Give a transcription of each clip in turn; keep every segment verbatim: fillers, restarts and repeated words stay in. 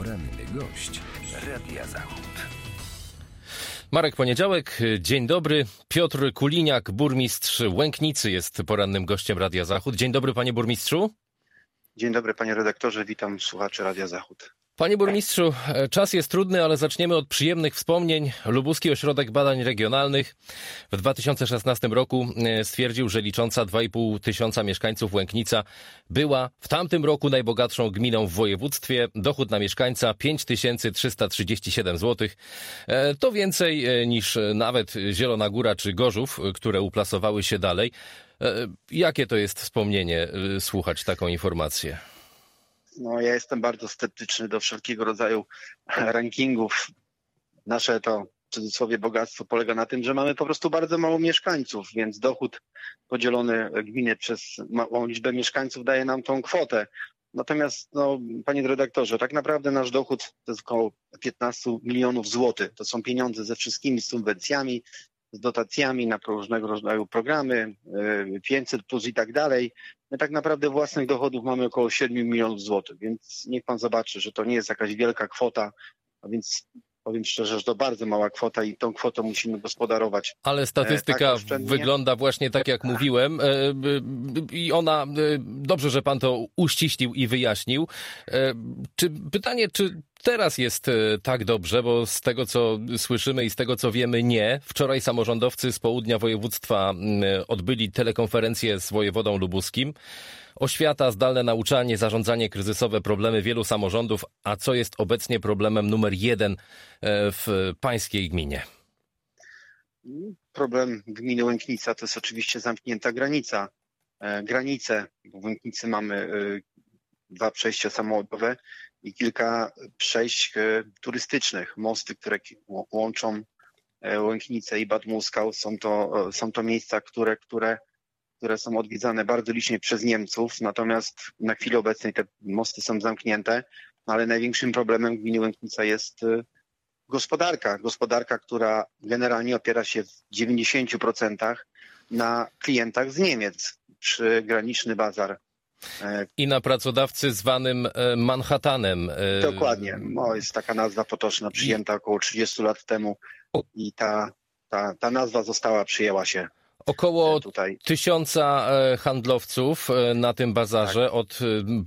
Poranny gość Radia Zachód. Marek Poniedziałek, dzień dobry. Piotr Kuliniak, burmistrz Łęknicy, jest porannym gościem Radia Zachód. Dzień dobry, panie burmistrzu. Dzień dobry, panie redaktorze, witam słuchaczy Radia Zachód. Panie burmistrzu, czas jest trudny, ale zaczniemy od przyjemnych wspomnień. Lubuski Ośrodek Badań Regionalnych w dwa tysiące szesnastym roku stwierdził, że licząca dwa i pół tysiąca mieszkańców Łęknica była w tamtym roku najbogatszą gminą w województwie. Dochód na mieszkańca pięć tysięcy trzysta trzydzieści siedem złotych. To więcej niż nawet Zielona Góra czy Gorzów, które uplasowały się dalej. Jakie to jest wspomnienie słuchać taką informację? No, ja jestem bardzo sceptyczny do wszelkiego rodzaju rankingów. Nasze to, w cudzysłowie, bogactwo polega na tym, że mamy po prostu bardzo mało mieszkańców, więc dochód podzielony gminy przez małą liczbę mieszkańców daje nam tą kwotę. Natomiast, no, panie redaktorze, tak naprawdę nasz dochód to jest około piętnaście milionów złotych. To są pieniądze ze wszystkimi subwencjami, z dotacjami na różnego rodzaju programy, pięćset plus i tak dalej. My tak naprawdę własnych dochodów mamy około siedem milionów złotych, więc niech pan zobaczy, że to nie jest jakaś wielka kwota, a więc powiem szczerze, że to bardzo mała kwota i tą kwotą musimy gospodarować. Ale statystyka e, tak wygląda właśnie tak, jak mówiłem, e, i ona, e, dobrze, że pan to uściślił i wyjaśnił. E, czy pytanie, czy teraz jest tak dobrze, bo z tego, co słyszymy i z tego, co wiemy, nie. Wczoraj samorządowcy z południa województwa odbyli telekonferencję z wojewodą lubuskim. Oświata, zdalne nauczanie, zarządzanie kryzysowe, problemy wielu samorządów, a co jest obecnie problemem numer jeden w pańskiej gminie? Problem gminy Łęknica to jest oczywiście zamknięta granica. Granice, w Łęknicy mamy dwa przejścia samochodowe i kilka przejść turystycznych. Mosty, które łączą Łęknicę i Bad Muskał. Są to, są to miejsca, które, które, które są odwiedzane bardzo licznie przez Niemców. Natomiast na chwilę obecnej te mosty są zamknięte, ale największym problemem gminy Łęknica jest gospodarka. Gospodarka, która generalnie opiera się w dziewięćdziesięciu procentach na klientach z Niemiec. Przygraniczny bazar. I na pracodawcy zwanym Manhattanem. Dokładnie. No, jest taka nazwa potoczna, przyjęta około trzydziestu lat temu i ta, ta, ta nazwa została, przyjęła się Około tutaj. tysiąca handlowców na tym bazarze tak. od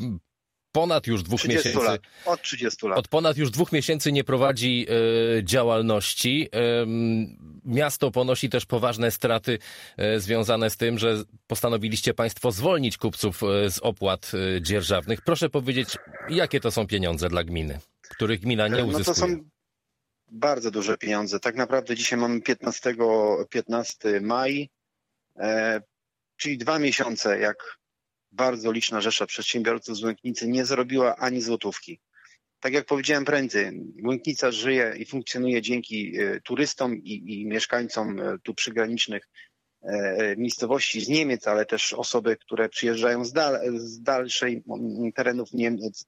ponad już dwóch miesięcy. Lat. Od trzydziestu lat. Od ponad już dwóch miesięcy nie prowadzi e, działalności. E, miasto ponosi też poważne straty e, związane z tym, że postanowiliście państwo zwolnić kupców e, z opłat e, dzierżawnych. Proszę powiedzieć, jakie to są pieniądze dla gminy, których gmina nie uzyskuje? No to są bardzo duże pieniądze. Tak naprawdę dzisiaj mamy piętnastego maja, e, czyli dwa miesiące, jak bardzo liczna rzesza przedsiębiorców z Łęknicy nie zarobiła ani złotówki. Tak jak powiedziałem prędzej, Łęknica żyje i funkcjonuje dzięki turystom i, i mieszkańcom tu przygranicznych e, miejscowości z Niemiec, ale też osoby, które przyjeżdżają z, dal, z dalszej terenów Niemiec.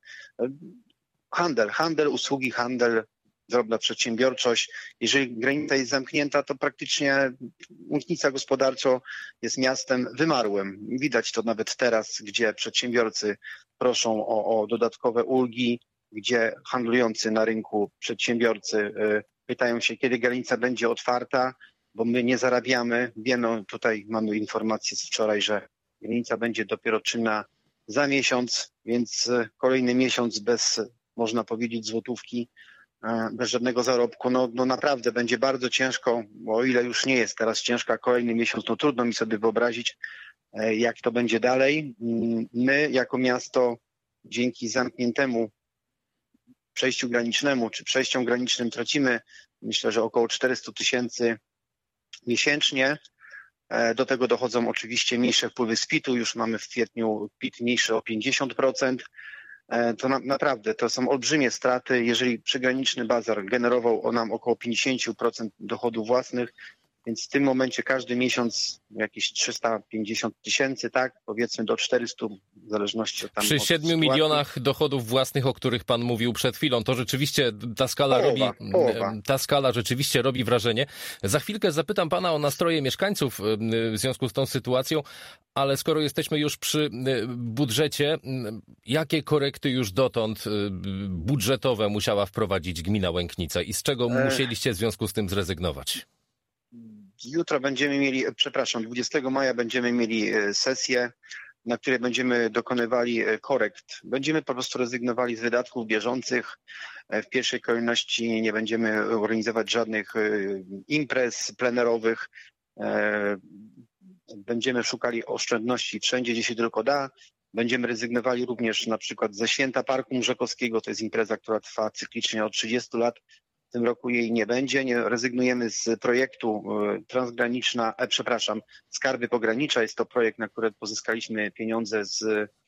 Handel, handel, usługi, handel, drobna przedsiębiorczość. Jeżeli granica jest zamknięta, to praktycznie Łęknica gospodarczo jest miastem wymarłym. Widać to nawet teraz, gdzie przedsiębiorcy proszą o, o dodatkowe ulgi, gdzie handlujący na rynku przedsiębiorcy y, pytają się, kiedy granica będzie otwarta, bo my nie zarabiamy. Wiemy, tutaj mamy informację z wczoraj, że granica będzie dopiero czynna za miesiąc, więc kolejny miesiąc bez, można powiedzieć, złotówki, bez żadnego zarobku, no, no naprawdę będzie bardzo ciężko, bo o ile już nie jest teraz ciężka kolejny miesiąc, no trudno mi sobie wyobrazić, jak to będzie dalej. My jako miasto dzięki zamkniętemu przejściu granicznemu, czy przejściom granicznym tracimy, myślę, że około czterysta tysięcy miesięcznie. Do tego dochodzą oczywiście mniejsze wpływy z pitu, już mamy w kwietniu pit mniejszy o pięćdziesiąt procent. To na, naprawdę to są olbrzymie straty. Jeżeli przygraniczny bazar generował nam około pięćdziesiąt procent dochodów własnych, Więc w tym momencie każdy miesiąc jakieś trzysta pięćdziesiąt tysięcy, tak, powiedzmy do czterystu, w zależności od tam Przy od siedmiu sytuacji. milionach dochodów własnych, o których pan mówił przed chwilą, to rzeczywiście ta skala Połowa, robi, połowa. ta skala rzeczywiście robi wrażenie. Za chwilkę zapytam pana o nastroje mieszkańców w związku z tą sytuacją, ale skoro jesteśmy już przy budżecie, jakie korekty już dotąd budżetowe musiała wprowadzić gmina Łęknica i z czego musieliście w związku z tym zrezygnować? Jutro będziemy mieli, przepraszam, dwudziestego maja będziemy mieli sesję, na której będziemy dokonywali korekt. Będziemy po prostu rezygnowali z wydatków bieżących. W pierwszej kolejności nie będziemy organizować żadnych imprez plenerowych. Będziemy szukali oszczędności wszędzie, gdzie się tylko da. Będziemy rezygnowali również na przykład ze Święta Parku Murzekowskiego. To jest impreza, która trwa cyklicznie od trzydziestu lat. W tym roku jej nie będzie. Nie rezygnujemy z projektu transgraniczna, e, przepraszam, Skarby Pogranicza. Jest to projekt, na który pozyskaliśmy pieniądze z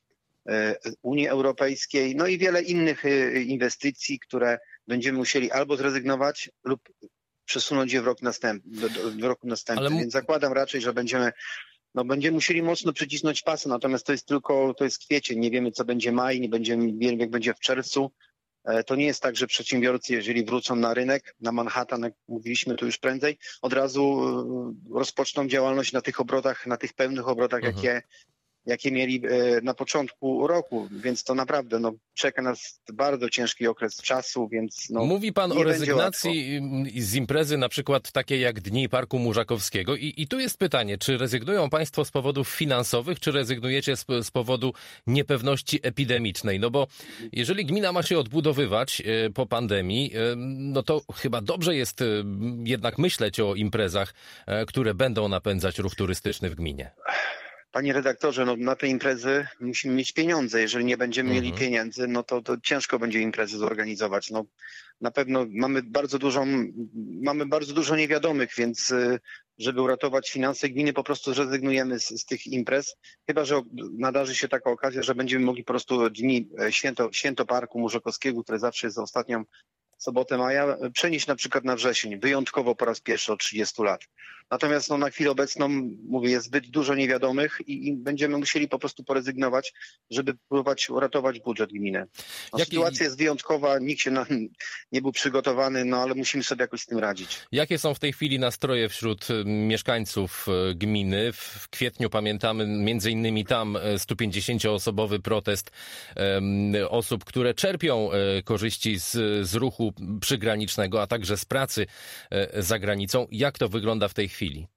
e, Unii Europejskiej. No i wiele innych e, inwestycji, które będziemy musieli albo zrezygnować lub przesunąć je w rok następny, do, do, w roku następnym. Ale... Więc zakładam raczej, że będziemy No będziemy musieli mocno przycisnąć pasy, natomiast to jest tylko, to jest kwiecień, nie wiemy co będzie maj, nie będziemy, nie wiemy jak będzie w czerwcu. To nie jest tak, że przedsiębiorcy, jeżeli wrócą na rynek, na Manhattan, jak mówiliśmy tu już prędzej, od razu rozpoczną działalność na tych obrotach, na tych pełnych obrotach, mhm. jakie, jakie mieli na początku roku, więc to naprawdę no, czeka nas bardzo ciężki okres czasu, więc no, mówi pan o rezygnacji z imprezy na przykład takiej jak Dni Parku Murzakowskiego i, i tu jest pytanie, czy rezygnują państwo z powodów finansowych, czy rezygnujecie z, z powodu niepewności epidemicznej? No bo jeżeli gmina ma się odbudowywać y, po pandemii, y, no to chyba dobrze jest y, jednak myśleć o imprezach, y, które będą napędzać ruch turystyczny w gminie. Panie redaktorze, no na te imprezy musimy mieć pieniądze. Jeżeli nie będziemy mhm. mieli pieniędzy, no to, to ciężko będzie imprezy zorganizować. No, na pewno mamy bardzo dużą, mamy bardzo dużo niewiadomych, więc żeby uratować finanse gminy, po prostu zrezygnujemy z, z tych imprez. Chyba że nadarzy się taka okazja, że będziemy mogli po prostu dni święto, święto Parku Murzekowskiego, które zawsze jest za ostatnią sobotę maja, przenieść na przykład na wrzesień, wyjątkowo po raz pierwszy od trzydziestu lat. Natomiast no, na chwilę obecną, mówię, jest zbyt dużo niewiadomych i, i będziemy musieli po prostu porezygnować, żeby próbować uratować budżet gminy. No, Jaki... Sytuacja jest wyjątkowa, nikt się na, nie był przygotowany, no ale musimy sobie jakoś z tym radzić. Jakie są w tej chwili nastroje wśród mieszkańców gminy? W kwietniu pamiętamy między innymi tam sto pięćdziesięcioosobowy protest um, osób, które czerpią um, korzyści z, z ruchu przygranicznego, a także z pracy um, za granicą. Jak to wygląda w tej chwili? chwili?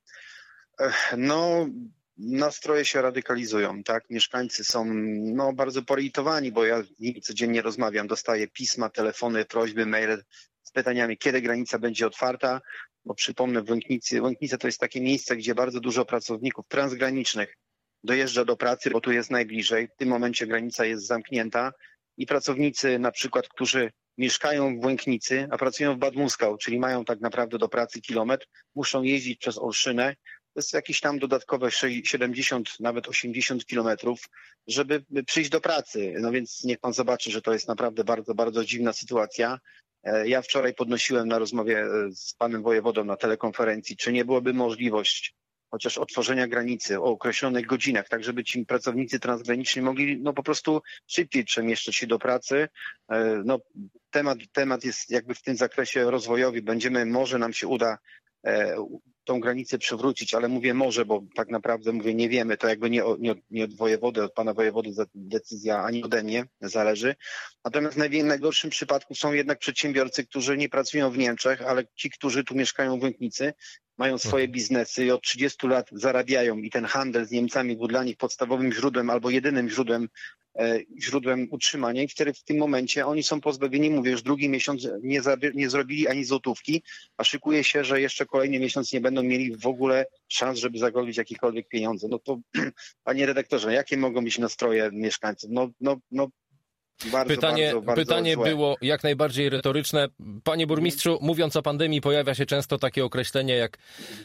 No, nastroje się radykalizują, tak? Mieszkańcy są no, bardzo poirytowani, bo ja z nimi codziennie rozmawiam, dostaję pisma, telefony, prośby, maile z pytaniami, kiedy granica będzie otwarta, bo przypomnę, w Łęknicy, Łęknica to jest takie miejsce, gdzie bardzo dużo pracowników transgranicznych dojeżdża do pracy, bo tu jest najbliżej. W tym momencie granica jest zamknięta i pracownicy na przykład, którzy mieszkają w Łęknicy, a pracują w Bad Muskau, czyli mają tak naprawdę do pracy kilometr, muszą jeździć przez Olszynę. To jest jakieś tam dodatkowe siedemdziesiąt, nawet osiemdziesiąt kilometrów, żeby przyjść do pracy. No więc niech pan zobaczy, że to jest naprawdę bardzo, bardzo dziwna sytuacja. Ja wczoraj podnosiłem na rozmowie z panem wojewodą na telekonferencji, czy nie byłoby możliwość chociaż otworzenia granicy o określonych godzinach, tak żeby ci pracownicy transgraniczni mogli no po prostu szybciej przemieszczać się do pracy. No, temat, temat jest jakby w tym zakresie rozwojowy. Będziemy, może nam się uda e, tą granicę przywrócić, ale mówię może, bo tak naprawdę mówię nie wiemy, to jakby nie, nie, nie od wojewody, od pana wojewody decyzja ani ode mnie zależy. Natomiast w najgorszym przypadku są jednak przedsiębiorcy, którzy nie pracują w Niemczech, ale ci, którzy tu mieszkają w Łęknicy, mają swoje biznesy i od trzydziestu lat zarabiają i ten handel z Niemcami był dla nich podstawowym źródłem albo jedynym źródłem, e, źródłem utrzymania i wtedy w tym momencie oni są pozbawieni, mówię, już drugi miesiąc nie, nie zrobili ani złotówki, a szykuje się, że jeszcze kolejny miesiąc nie będą mieli w ogóle szans, żeby zarobić jakiekolwiek pieniądze. No to panie redaktorze, jakie mogą być nastroje mieszkańców? No, no, no Bardzo, Pytanie, bardzo, bardzo pytanie złe. było jak najbardziej retoryczne. Panie burmistrzu, mówiąc o pandemii, pojawia się często takie określenie jak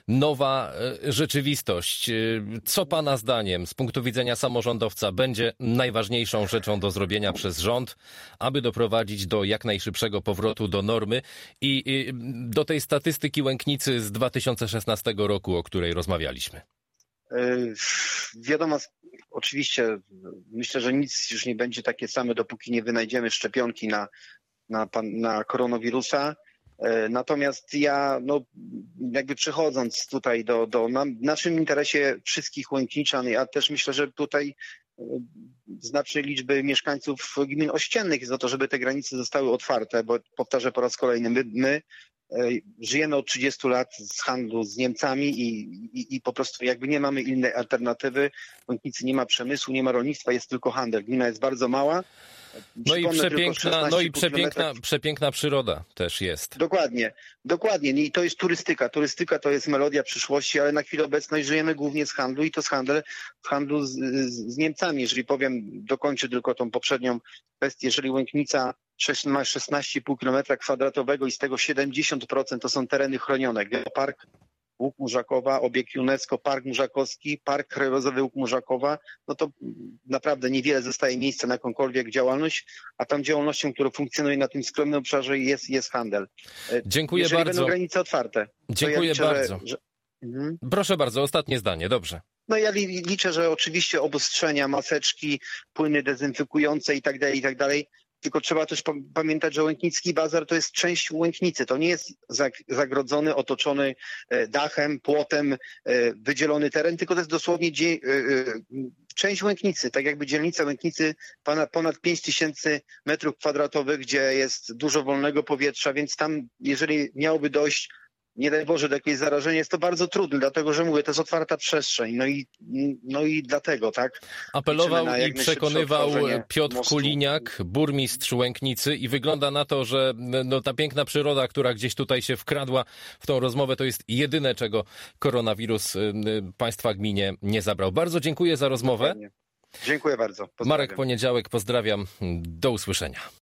nowa e, rzeczywistość. E, Co pana zdaniem z punktu widzenia samorządowca będzie najważniejszą rzeczą do zrobienia przez rząd, aby doprowadzić do jak najszybszego powrotu do normy i, i do tej statystyki Łęknicy z dwa tysiące szesnastego roku, o której rozmawialiśmy? Yy, Wiadomo, oczywiście myślę, że nic już nie będzie takie same, dopóki nie wynajdziemy szczepionki na, na, pan- na koronawirusa. Yy, Natomiast ja, no, jakby przechodząc tutaj do, do nam, w naszym interesie wszystkich Łękniczan, ja też myślę, że tutaj yy, znacznej liczby mieszkańców gmin ościennych jest o to, żeby te granice zostały otwarte, bo powtarzę po raz kolejny, my, my żyjemy od trzydziestu lat z handlu z Niemcami i, i, i po prostu jakby nie mamy innej alternatywy. W Łęknicy nie ma przemysłu, nie ma rolnictwa, jest tylko handel. Gmina jest bardzo mała. No i Przypomnę, tylko przepiękna, no i szesnaście pół przepiękna, kilometra. przepiękna przyroda też jest. Dokładnie, dokładnie. I to jest turystyka. Turystyka to jest melodia przyszłości, ale na chwilę obecną żyjemy głównie z handlu i to z, handel, z handlu z, z, z Niemcami. Jeżeli powiem, dokończę tylko tą poprzednią kwestię. Jeżeli Łęknica ma szesnaście pół kilometra kwadratowego i z tego siedemdziesiąt procent to są tereny chronione. Geopark Łuk Murzakowa, obiekt UNESCO, Park Murzakowski, Park Krajobrazowy Łuk Murzakowa, no to naprawdę niewiele zostaje miejsca na jakąkolwiek działalność, a tam działalnością, która funkcjonuje na tym skromnym obszarze jest, jest handel. Dziękuję Jeżeli bardzo. będą granice otwarte. to Dziękuję ja liczę, bardzo. Że, że... Mhm. Proszę bardzo, ostatnie zdanie, dobrze. No ja li, liczę, że oczywiście obostrzenia, maseczki, płyny dezynfekujące i tak dalej, i tak dalej. Tylko trzeba też pa- pamiętać, że Łęknicki Bazar to jest część Łęknicy. To nie jest zag- zagrodzony, otoczony e, dachem, płotem, e, wydzielony teren, tylko to jest dosłownie dzie- e, e, część Łęknicy. Tak jakby dzielnica Łęknicy ponad, ponad pięć tysięcy metrów kwadratowych, gdzie jest dużo wolnego powietrza, więc tam jeżeli miałoby dojść, nie daj Boże, do jakiegoś zarażenia, jest to bardzo trudne, dlatego że mówię, to jest otwarta przestrzeń. No i, no i dlatego, tak? Apelował Liczymy na jak i najszybsze przekonywał otworzenie Piotr mostu. Kuliniak, burmistrz Łęknicy, i wygląda na to, że no, ta piękna przyroda, która gdzieś tutaj się wkradła w tą rozmowę, to jest jedyne, czego koronawirus y, y, państwa gminie nie zabrał. Bardzo dziękuję za rozmowę. Dokładnie. Dziękuję bardzo. Pozdrawiam. Marek Poniedziałek, pozdrawiam. Do usłyszenia.